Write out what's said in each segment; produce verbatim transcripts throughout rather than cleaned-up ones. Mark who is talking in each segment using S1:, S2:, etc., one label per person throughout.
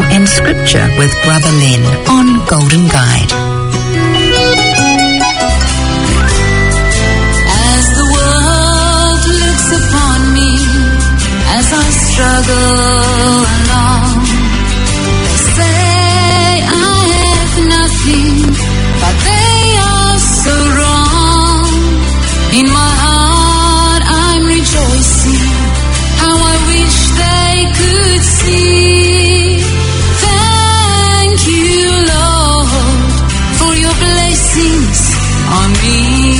S1: in Scripture with Brother Lynn on Golden Guide.
S2: As the world looks upon me, as I struggle along, they say I have nothing, but they are so wrong. In my heart I'm rejoicing, how I wish they could see. Thank you, Lord, for your blessings on me.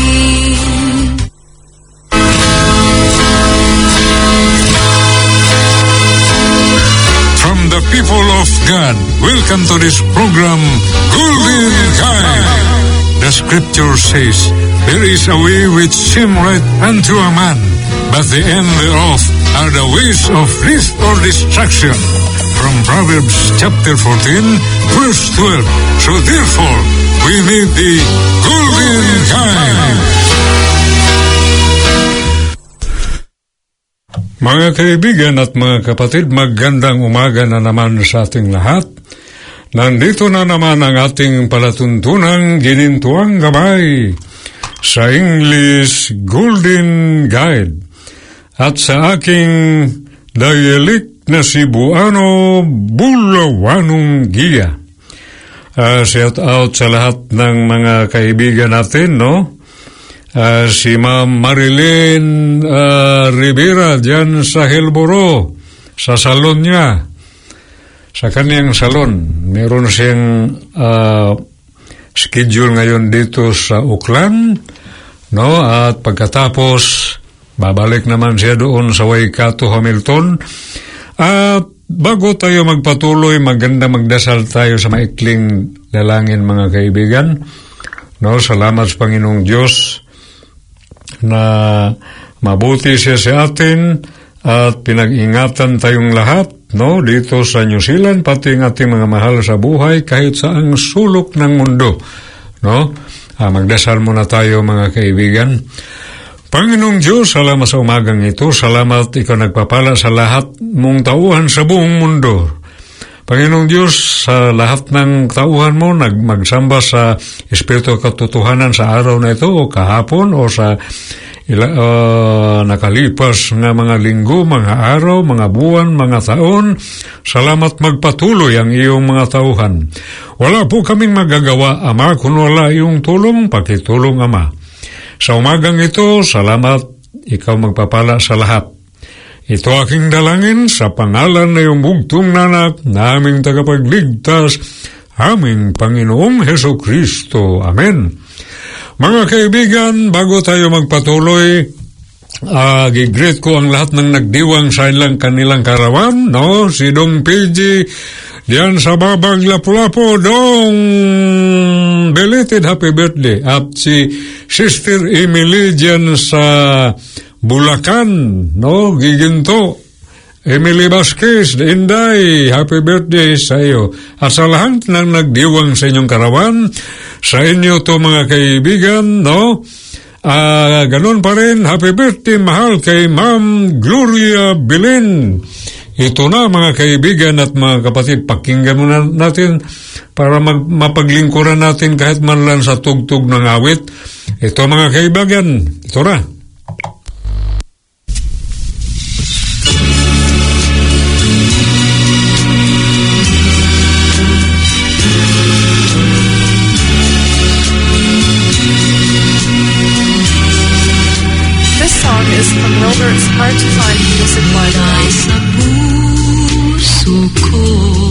S3: From the people of God, welcome to this program, Golden Guide. The scripture says, there is a way which seem right unto a man, but the end thereof are the ways of death or destruction. From Proverbs chapter fourteen, verse twelve. So therefore, we need the Golden Guide. Mga kaibigan at mga kapatid, magandang umaga na naman sa ating lahat. Nandito na naman ang ating palatuntunang ginintuang gabay sa English Golden Guide. At sa aking dialect na Cebuano, Bulawanong Giya. Uh, shout out sa lahat ng mga kaibigan natin, no? Uh, si Ma'am Marilyn uh, Rivera dyan sa Helboro, sa salon niya, sa kaniyang salon. Meron siyang uh, schedule ngayon dito sa Uklan, no? At pagkatapos babalik naman siya doon sa Waikato, Hamilton. At bago tayo magpatuloy, maganda magdasal tayo sa maikling dalangin, mga kaibigan, no? Salamat sa Panginoong Diyos na mabuti siya sa atin at pinag-ingatan tayong lahat, no, dito sa New Zealand, pati ang ating mga mahal sa buhay kahit sa ang sulok ng mundo, no? Ah, magdasal muna tayo, mga kaibigan. Panginoong Diyos, salamat sa umagang ito. Salamat ikaw nagpapala sa lahat mong tauhan sa buong mundo. Panginoong Diyos, sa lahat ng tauhan mo, nag magsamba sa Espiritu Katotohanan sa araw na ito o kahapon o sa ila, uh, nakalipas nga mga linggo, mga araw, mga buwan, mga taon. Salamat, magpatuloy ang iyong mga tauhan. Wala po kaming magagawa, Ama, kung wala iyong tulong, pakitulong, Ama. Sa umagang ito, salamat, ikaw magpapala sa lahat. Ito aking dalangin sa pangalan na iyong bugtong nanak, naming tagapagligtas, aming Panginoong Hesukristo. Amen. Mga kaibigan, bago tayo magpatuloy, uh, gigreet ko ang lahat ng nagdiwang sa ilang kanilang karawan, no? Si Dong P G, diyan sa Babag Lapu-Lapu, Dong belated happy birthday. At si Sister Emily diyan sa Bulacan, no, Giginto, Emily Vasquez, Inday, happy birthday sa iyo. At sa lahat ng nagdiwang sa inyong karawan, sa inyo to, mga kaibigan, no, uh, ganun pa rin, happy birthday, mahal, kay Ma'am Gloria Belen. Ito na, mga kaibigan at mga kapatid, pakinggan muna natin para mag, mapaglingkuran natin kahit man lang sa tugtog ng awit. Ito, mga kaibigan, ito na.
S4: Is from Wilbert's Hard to Find Music Library.
S2: Sa puso ko,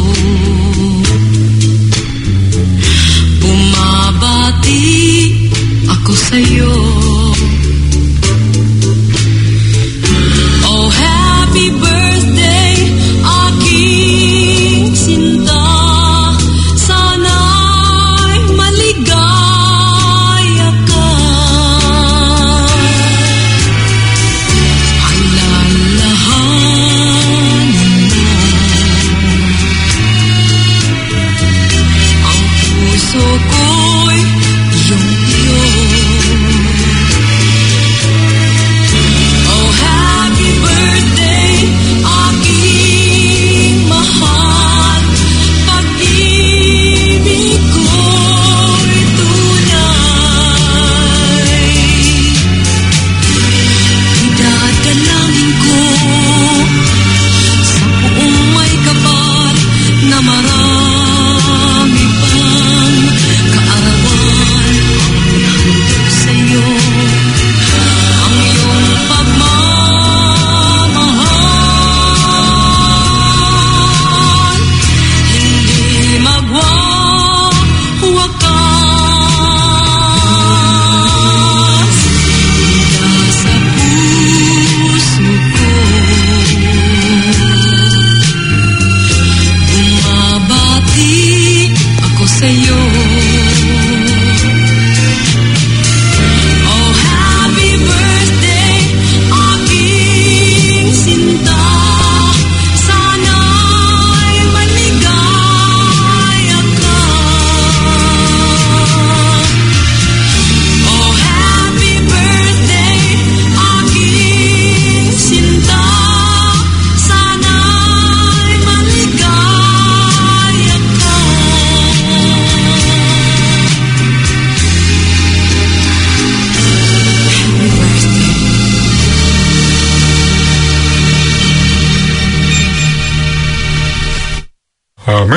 S2: bumabati ako sa'yo. Oh, happy birthday, aking sinta. Sana'y maligaya ka. Alalahan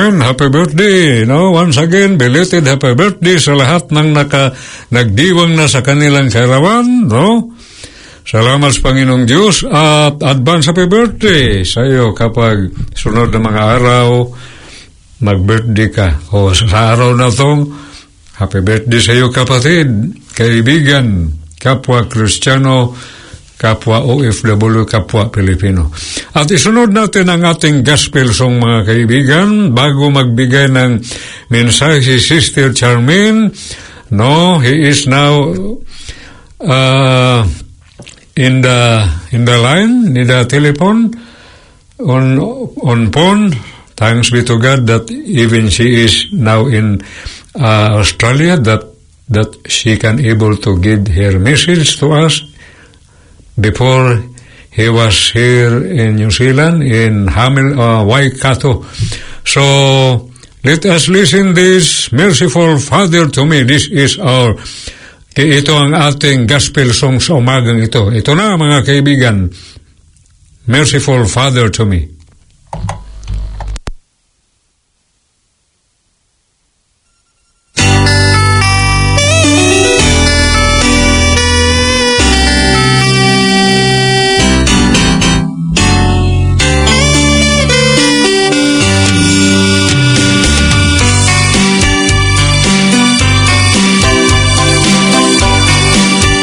S3: Carmen, happy birthday. No, once again, belated happy birthday sa lahat ng naka, nagdiwang na sa kanilang kaarawan, no? Salamat sa Panginoong Diyos at advance happy birthday sa iyo kapag sunod na mga araw mag-birthday ka. O sa araw na to, happy birthday sa iyo kapatid, kaibigan, kapwa Kristiyano, kapwa O F W, kapwa Pilipino. At isunod natin ang ating gospel song mga kaibigan bago magbigay ng mensahe si Sister Charmaine. No, he is now uh, in the in the line, in the telephone, on on phone. Thanks be to God that even she is now in uh, Australia, that that she can able to give her message to us. Before he was here in New Zealand, in Hamil, uh, Waikato. So let us listen this Merciful Father to Me. This is our ito ang ating gospel song sa umagang ito. Ito na mga kaibigan, Merciful Father to Me.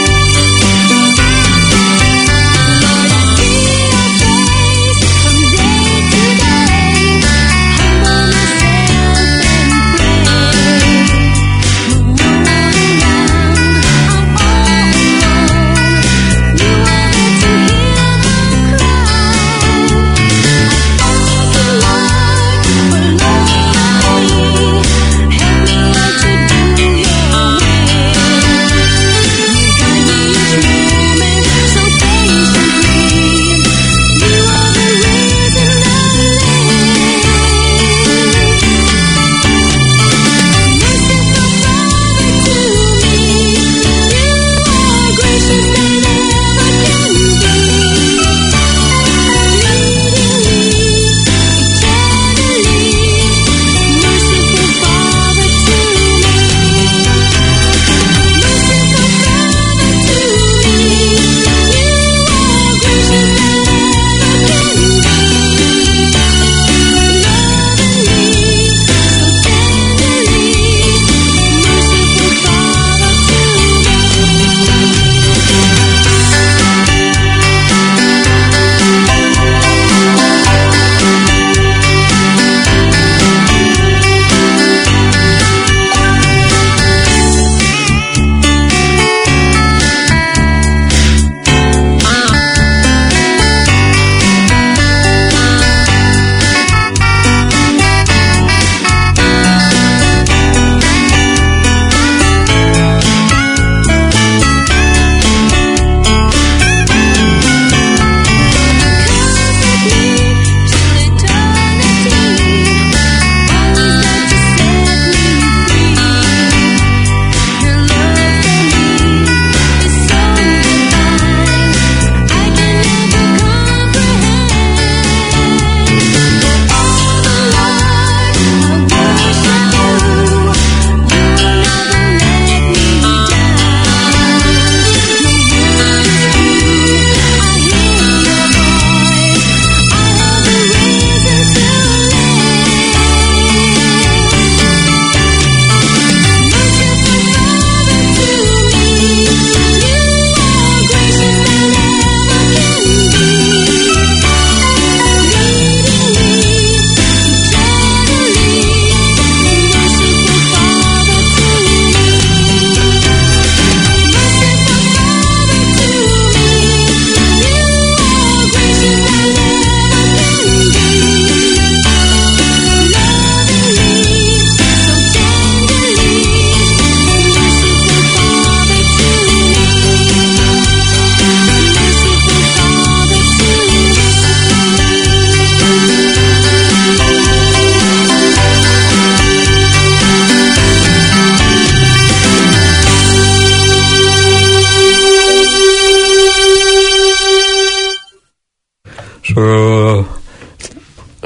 S2: Someday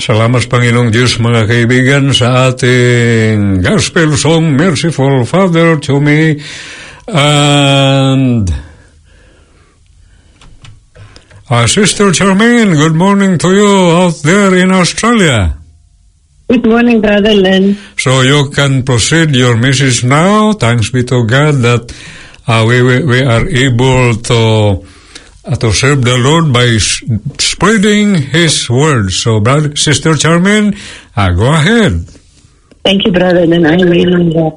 S3: Salamat Panginoong Diyos mga kaibigan sa ating gospel song, Merciful Father to Me. And uh, Sister Charmaine, good morning to you out there in Australia.
S5: Good morning, Brother Len.
S3: So you can proceed your message now. Thanks be to God that uh, we, we we are able to uh, to serve the Lord by s- spreading His word. So, brother, Sister Charmaine, uh, go ahead.
S5: Thank you, Brother Len. I really uh,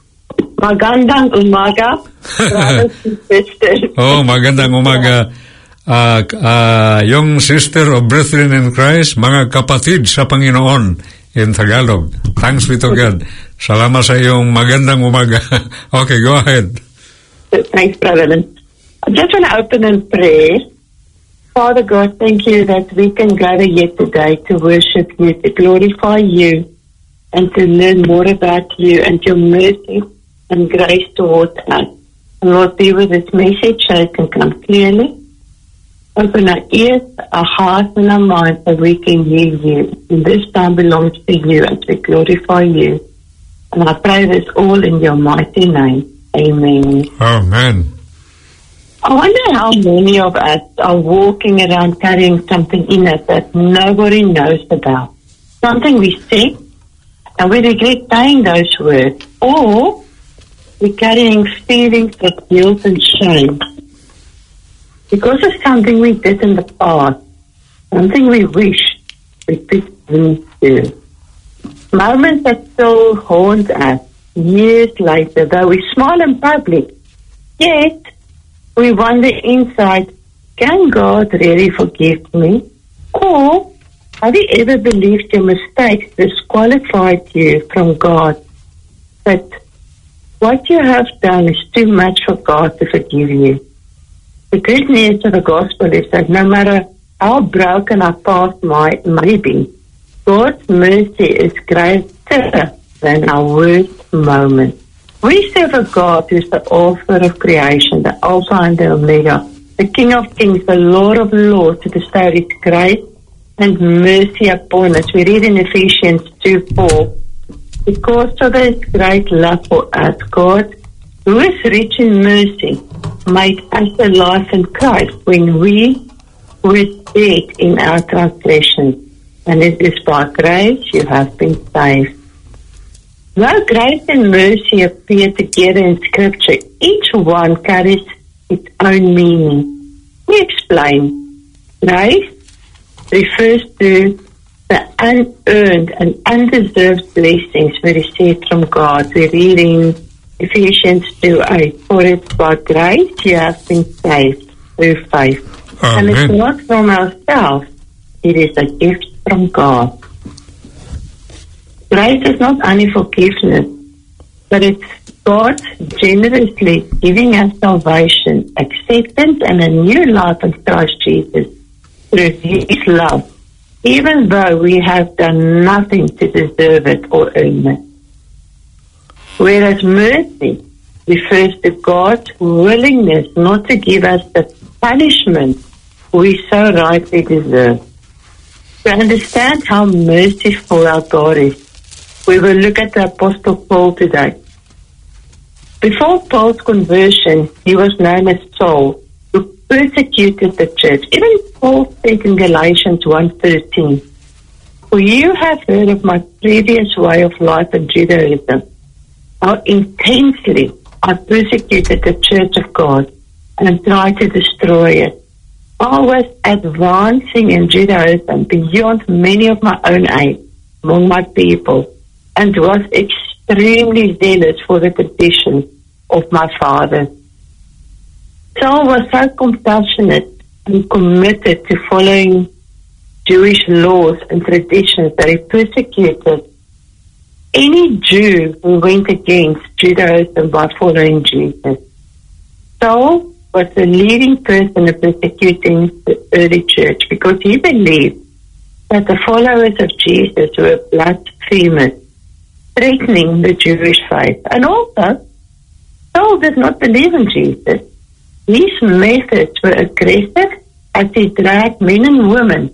S5: magandang umaga, brothers and sisters.
S3: Oh, magandang umaga. Uh, uh, yung sister of brethren in Christ, mga kapatid sa Panginoon in Tagalog. Thanks be to God. Salamat sa iyong magandang umaga. Okay, go ahead.
S5: Thanks, Brother Len. I just want to open in prayer. Father God, thank you that we can gather yet today to worship you, to glorify you, and to learn more about you and your mercy and grace towards us. Lord, be with this message so it can come clearly. Open our ears, our hearts, and our minds so we can hear you. And this time belongs to you as we glorify you. And I pray this all in your mighty name. Amen.
S3: Amen.
S5: I wonder how many of us are walking around carrying something in us that nobody knows about. Something we say, and we regret saying those words. Or we're carrying feelings of guilt and shame because of something we did in the past, something we wish we couldn't do. Moments that still haunt us years later, though we smile in public, yet we wonder inside, can God really forgive me? Or have you ever believed your mistakes disqualified you from God, that what you have done is too much for God to forgive you? The good news of the gospel is that no matter how broken our past might may be, God's mercy is greater than our worst moment. We serve a God who is the author of creation, the Alpha and the Omega, the King of Kings, the Lord of Lords, to bestow His grace and mercy upon us. We read in Ephesians two four, because of His great love for us, God, who is rich in mercy, made us alive in Christ when we were dead in our transgressions. And it is by grace you have been saved. Though grace and mercy appear together in Scripture, each one carries its own meaning. We explain. Grace refers to the unearned and undeserved blessings we receive from God. We read in Ephesians two eight, for it's by grace you have been saved through faith.
S3: Amen.
S5: And it's not from ourselves, it is a gift from God. Grace is not only forgiveness, but it's God generously giving us salvation, acceptance, and a new life in Christ Jesus through His love, even though we have done nothing to deserve it or earn it. Whereas mercy refers to God's willingness not to give us the punishment we so rightly deserve. To understand how merciful our God is, we will look at the Apostle Paul today. Before Paul's conversion, he was known as Saul, who persecuted the church. Even Paul said in Galatians one thirteen, for you have heard of my previous way of life in Judaism, how intensely I persecuted the church of God and tried to destroy it. I was advancing in Judaism beyond many of my own age among my people, and was extremely zealous for the tradition of my father. Saul was so compassionate and committed to following Jewish laws and traditions that he persecuted any Jew who went against Judaism by following Jesus. Saul was the leading person in persecuting the early church because he believed that the followers of Jesus were blasphemers, threatening the Jewish faith. And also, Saul did not believe in Jesus. His methods were aggressive as he dragged men and women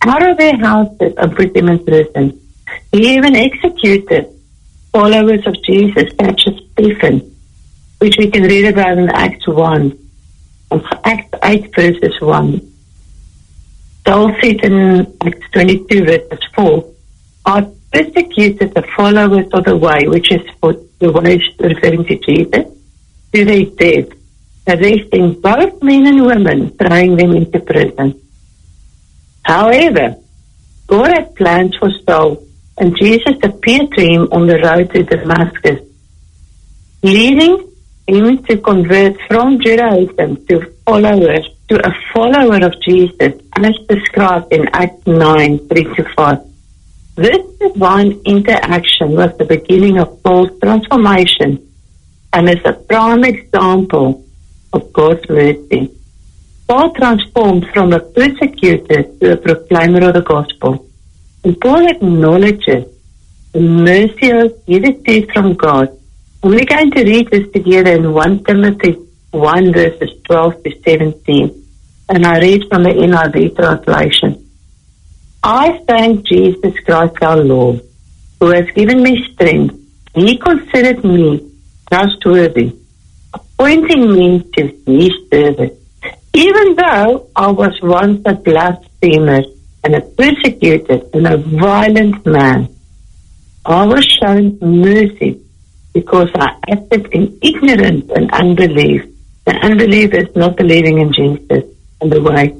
S5: out of their houses and put them in prison. He even executed followers of Jesus, such as Stephen, which we can read about in Acts one, Acts eight verses one. Paul said in Acts twenty-two verses four, I persecuted the followers of the way, which is for the way referring to Jesus, to their death, arresting both men and women, throwing them into prison. However, God had plans for Saul, and Jesus appeared to him on the road to Damascus, leading him to convert from Judaism to followers to a follower of Jesus, as described in Acts nine, three to five. This divine interaction was the beginning of Paul's transformation and is a prime example of God's mercy. Paul transformed from a persecutor to a proclaimer of the gospel. And Paul acknowledges the mercy of from God. And we're going to read this together in First Timothy one verses twelve to seventeen. And I read from the N I V translation. I thank Jesus Christ our Lord, who has given me strength. He considered me trustworthy, appointing me to his service. Even though I was once a blasphemer and a persecuted and a violent man, I was shown mercy because I acted in ignorance and unbelief. The unbelief is not believing in Jesus and the way.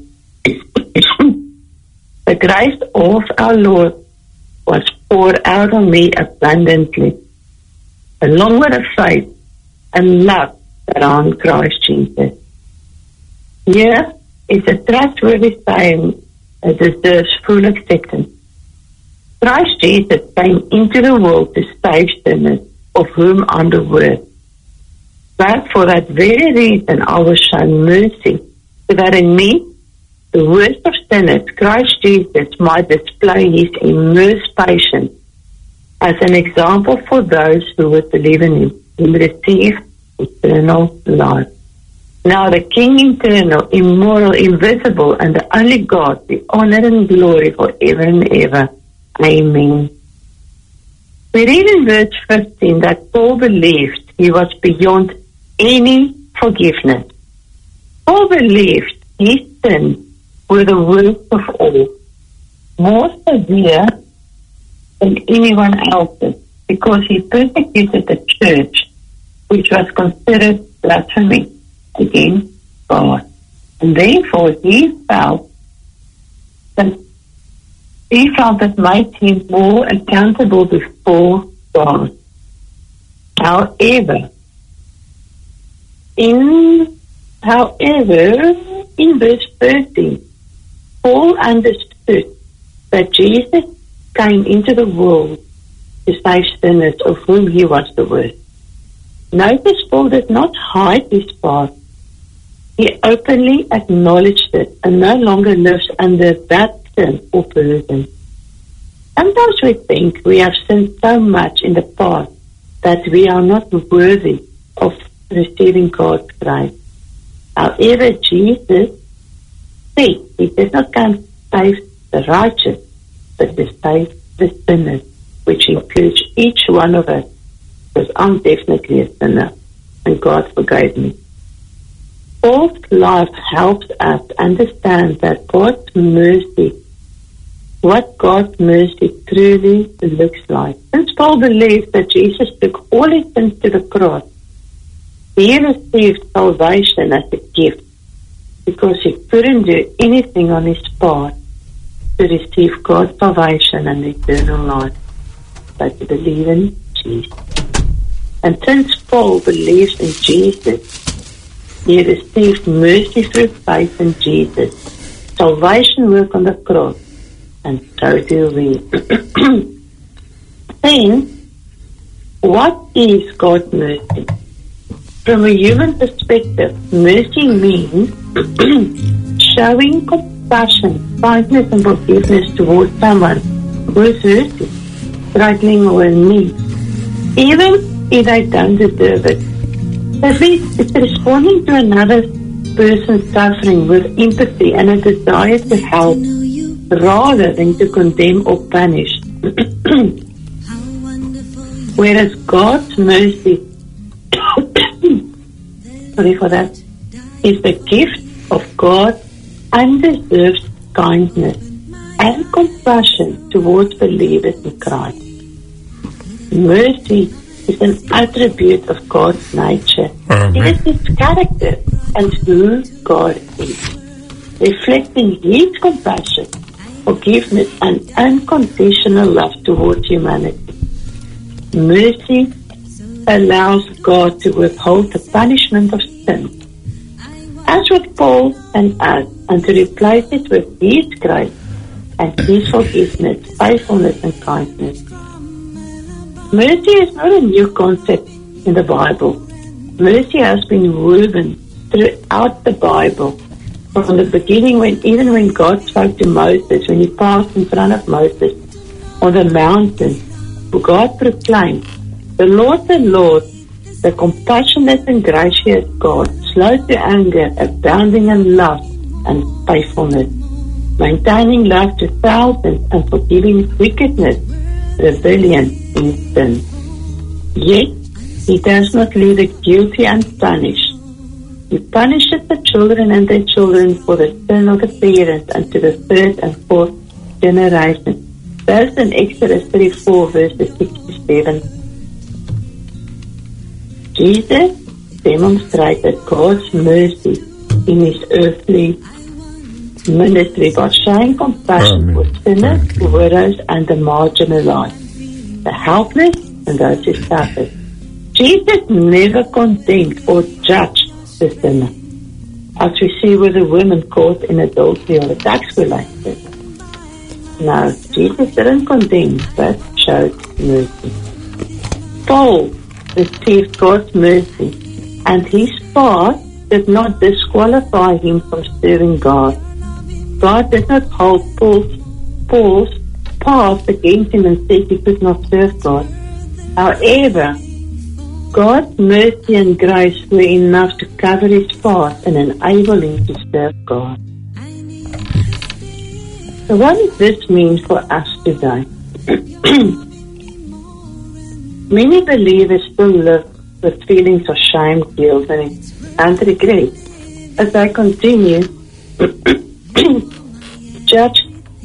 S5: The grace of our Lord was poured out on me abundantly, along with the faith and love that are in Christ Jesus. Here is a trustworthy saying that deserves full acceptance. Christ Jesus came into the world to save sinners, of whom I'm the worst. But for that very reason I was shown mercy, so that in me, the worst of sinners, Christ Jesus might display his immense patience as an example for those who would believe in him and receive eternal life. Now the King eternal, immortal, invisible, and the only God, the honor and glory forever and ever. Amen. We read in verse fifteen that Paul believed he was beyond any forgiveness. Paul believed his sins were the worst of all, more severe than anyone else's, because he persecuted the church, which was considered blasphemy against God. And therefore he felt that he felt that made him more accountable before God. However, in however, in verse thirteen, Paul understood that Jesus came into the world to save sinners, of whom he was the worst. Notice Paul did not hide his past. He openly acknowledged it and no longer lives under that sin or burden. Sometimes we think we have sinned so much in the past that we are not worthy of receiving God's grace. However, Jesus said he did not come to save the righteous, but to save the sinners, which includes each one of us, because I'm definitely a sinner, and God forgave me. Paul's life helps us understand that God's mercy, what God's mercy truly looks like. Since Paul believes that Jesus took all his sins to the cross, he received salvation as a gift, because he couldn't do anything on his part to receive God's salvation and eternal life, but to believe in Jesus. And since Paul believes in Jesus, he received mercy through faith in Jesus, salvation work on the cross, and so do we. Then, what is God's mercy? From a human perspective, mercy means showing compassion, kindness, and forgiveness towards someone who is hurting, struggling, or in need, even if they don't deserve it. At least it's responding to another person's suffering with empathy and a desire to help rather than to condemn or punish. Whereas God's mercy, sorry for that, is the gift of God's undeserved kindness and compassion towards believers in Christ. Mercy is an attribute of God's nature.
S3: Amen.
S5: It is His character and who God is, reflecting His compassion, forgiveness, and unconditional love towards humanity. Mercy allows God to withhold the punishment of sin, as with Paul and us, and to replace it with His grace and His forgiveness, faithfulness, and kindness. Mercy is not a new concept in the Bible. Mercy has been woven throughout the Bible. From the beginning, when even when God spoke to Moses, when He passed in front of Moses on the mountain, God proclaimed, "The Lord, the Lord, the compassionate and gracious God, slow to anger, abounding in love and faithfulness, maintaining love to thousands, and forgiving wickedness, rebellion, and sin." Yet He does not leave the guilty unpunished. He punishes the children and their children for the sin of the parents unto the third and fourth generation. That's in Exodus thirty-four, verses six to seven. Jesus demonstrated God's mercy in His earthly ministry by showing compassion
S3: Amen.
S5: for sinners,
S3: Thank you.
S5: widows, and the marginalized, the helpless, and those who suffer. Jesus never condemned or judged the sinner, as we see with the woman caught in adultery or the tax collector. No, Jesus didn't condemn, but showed mercy. Paul received God's mercy, and his past did not disqualify him from serving God. God did not hold Paul's, Paul's past against him and said he could not serve God. However, God's mercy and grace were enough to cover his past and enable him to serve God. So what does this mean for us today? Many believers still live with feelings of shame, guilt, and, and regret as they continue to judge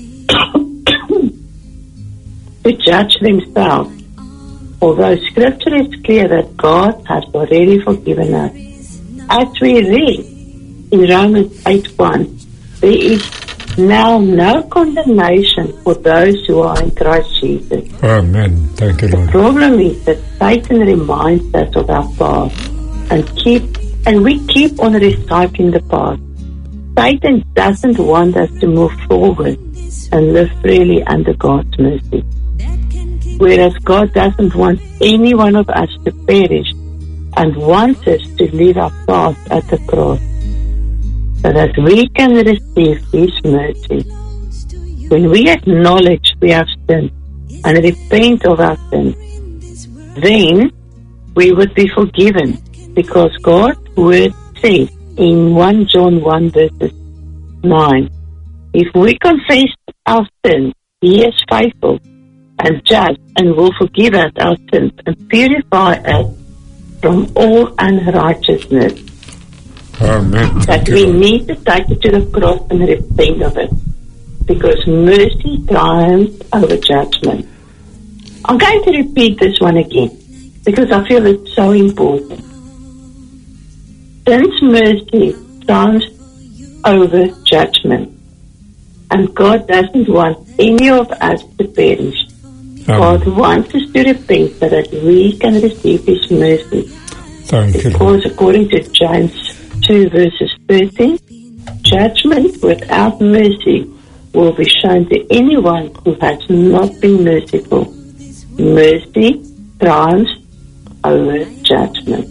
S5: to judge themselves. Although Scripture is clear that God has already forgiven us. As we read in Romans eight one, there is now no condemnation for those who are in Christ Jesus.
S3: Amen. Thank you,
S5: The
S3: Lord.
S5: problem is that Satan reminds us of our past and keep and we keep on recycling the past. Satan doesn't want us to move forward and live freely under God's mercy. Whereas God doesn't want any one of us to perish and wants us to leave our past at the cross so that we can receive His mercy. When we acknowledge we have sinned and repent of our sins, then we would be forgiven, because God's word says in First John one verses nine, if we confess our sins, He is faithful and just and will forgive us our sins and purify us from all unrighteousness.
S3: Amen.
S5: But
S3: Thank
S5: we
S3: you, Lord.
S5: need to take it to the cross and repent of it, because mercy triumphs over judgment. I'm going to repeat this one again, because I feel it's so important. Since mercy triumphs over judgment, and God doesn't want any of us to perish, God
S3: Amen.
S5: wants us to repent so that we can receive His mercy.
S3: Thank you, Lord.
S5: Because according to James two verses thirteen, judgment without mercy will be shown to anyone who has not been merciful. Mercy triumphs over judgment.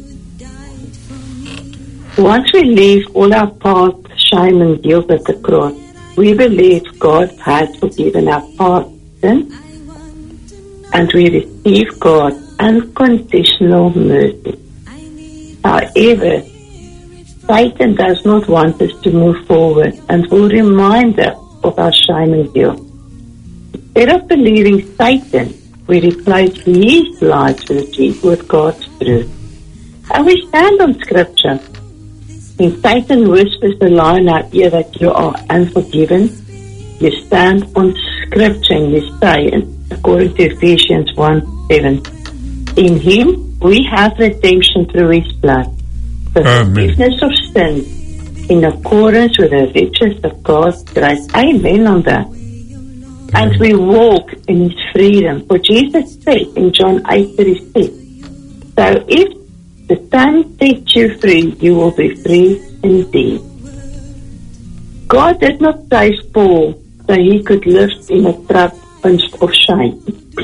S5: Once we leave all our past shame and guilt at the cross, we believe God has forgiven our past sin, and we receive God's unconditional mercy. However, Satan does not want us to move forward and will remind us of our shame and guilt. Instead of believing Satan, we replace his lies with, with God's truth. And we stand on Scripture. When Satan whispers the lie in our ear that you are unforgiven, you stand on Scripture and you say, according to Ephesians one seven, in him we have redemption through his blood, the forgiveness of sins, in accordance with the riches of God's grace. Amen on that. And we walk in his freedom. For Jesus said in John eight thirty-six, so if the Son sets you free, you will be free indeed. God did not save Paul so he could live in a trap of shame.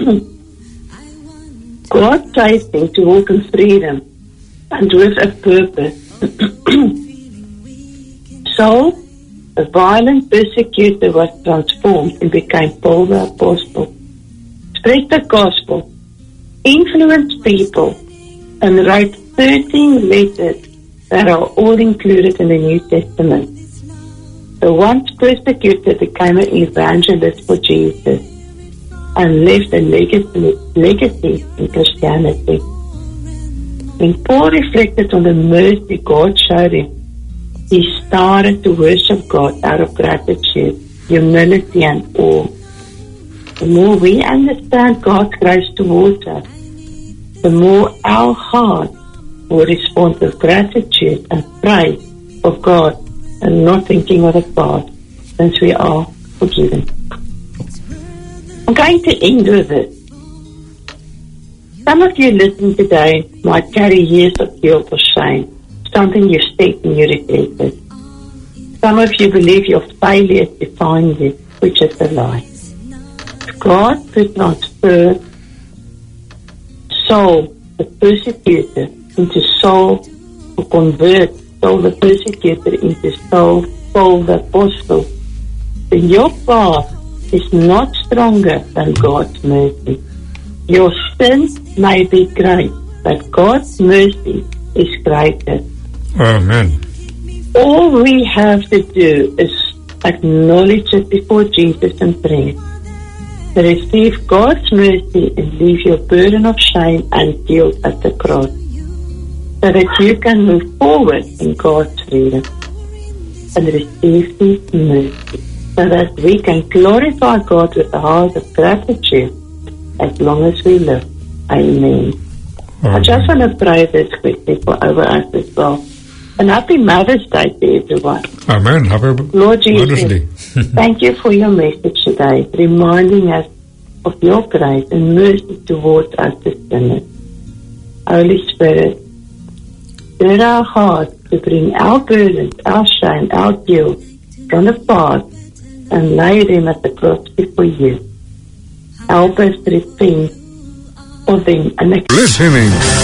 S5: God saved him to walk in freedom and with a purpose. So, a violent persecutor was transformed and became Paul the Apostle, spread the gospel, influenced people, and wrote thirteen letters that are all included in the New Testament. The once persecutor became an evangelist for Jesus and left a legacy, legacy in Christianity. When Paul reflected on the mercy God showed him, he started to worship God out of gratitude, humility, and awe. The more we understand God's grace towards us, the more our heart will respond with gratitude and praise for God and not thinking of the past, since we are forgiven. I'm going to end with this. Some of you listening today might carry years of guilt or shame, something you said and you regretted. Some of you believe your failure defines you, which is a lie. God could transfer Saul, the persecutor, into Saul, or convert Saul the persecutor into Saul, Saul the apostle. Then your path is not stronger than God's mercy. Your sin may be great, but God's mercy is greater.
S3: Amen.
S5: All we have to do is acknowledge it before Jesus in prayer. To receive God's mercy and leave your burden of shame and guilt at the cross, so that you can move forward in God's freedom and receive His mercy, so that we can glorify God with a heart of gratitude as long as we live. Amen. I just want to pray this quickly for over us as well. And happy Mother's Day to everyone.
S3: Amen. Happy
S5: Lord Jesus,
S3: Mother's Day.
S5: Thank you for your message today, reminding us of your grace and mercy towards us as sinners. Holy Spirit, stir our hearts to bring our burdens, our shame, our guilt from the past and lay them at the cross before you. Help us to repent of them and
S3: Listening